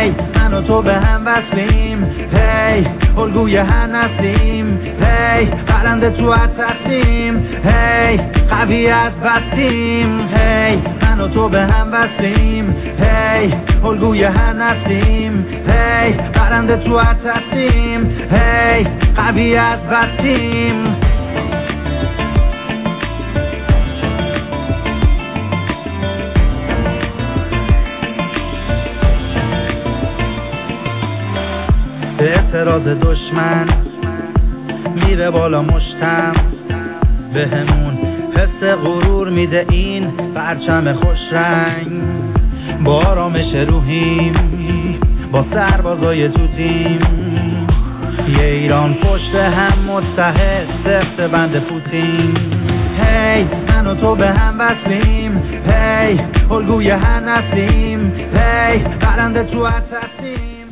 هی من و تو به هم وصلیم، هی الگوی هر نسلیم، هی پرنده تو عطسیم، هی قوی از بستیم، هی من و تو به هم وصلیم، هی الگوی هر نسلیم، هی پرنده تو عطسیم، هی قوی از بستیم. به اعتراض دشمن میره بالا مشتم، به همون حس غرور میده این پرچم خوش رنگ. با آرامش روحیم با سربازای تو تیم، یه ایران پشت هم متحد سخت بند پوتین. هی من و تو به هم وصلیم، هی الگوی هر نسلیم، هی پرنده تو عطسیم.